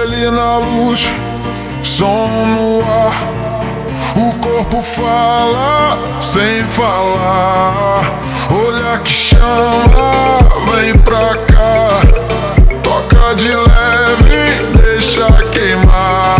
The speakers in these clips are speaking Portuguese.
Pele na luz, som no ar, o corpo fala sem falar. Olhar que chama, vem pra cá, toca de leve, deixa queimar.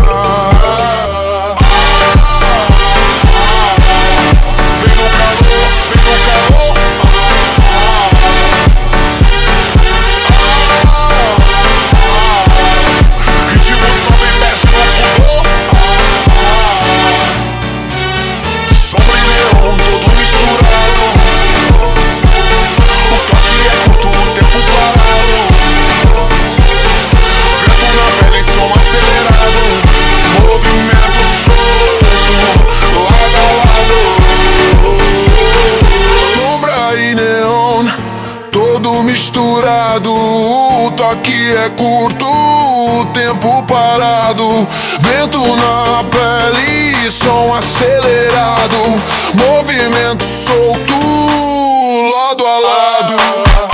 Todo misturado, o toque é curto, o tempo parado. Vento na pele, som acelerado, movimento solto, lado a lado.